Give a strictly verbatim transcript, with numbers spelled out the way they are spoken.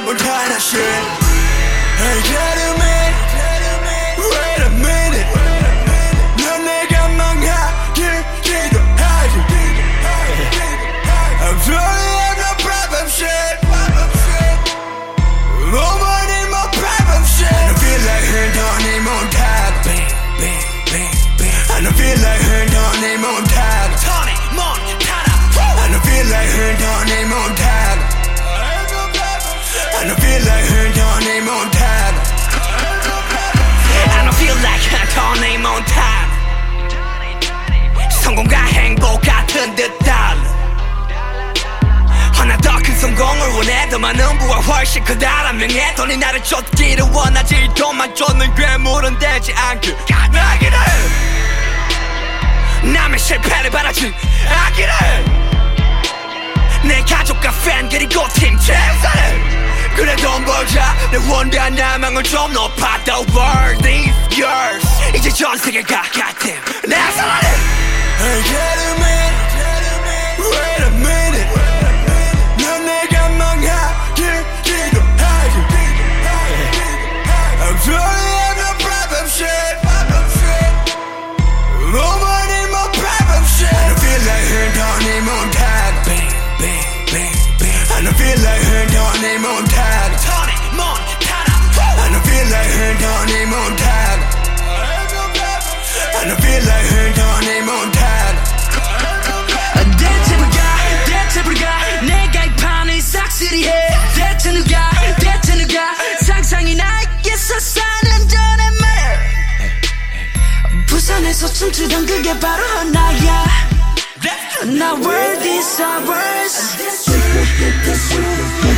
Montana shit. Hey, get a minute, wait a minute. 넌 내가 망하기도 하지. I'm sorry, I'm no problem shit. Nobody more problem shit. I don't feel like her, don't need Montana. Bang, bang, bang, bang. I don't feel like her, don't need Montana. Tony Montana. I don't feel like her, don't need Montana. I don't feel like her, don't need Montana. I don't feel like her, don't need Montana. 성공과 행복 같은 듯 달라. 하나 더 큰 성공을 원해. 더 많은 부와 훨씬 크다란 명예. 돈이 나를 쫓기를 원하지. 돈만 쫓는 괴물은 되지 않길 나기를. 남의 실패를 바라지 않기를. 내 가족과 팬 그리고 팀 최선을. 그래 돈 벌자. 내 원대한 야망을 좀 높아. The world is yours. 이제 전 세계가 같은 내 사랑을. Hey, get a minute, wait a minute. 넌 내가 망하기도 하지. I'm sorry, I'm no problem shit. Nobody more problem shit. I don't feel like her, don't need Montana. Bang, bang, bang, bang. I don't feel like her, don't need Montana. Tony Montana. I don't feel like her, don't need Montana. I don't feel like her, don't need Montana. 대체 누가 대체 누가 내가 이 판을 싹쓸이해. 대체 누가 대체 누가 상상이 나에게서 사는 전에 말. 부산에서 춤추던 그게 바로 나야. Now world is ours.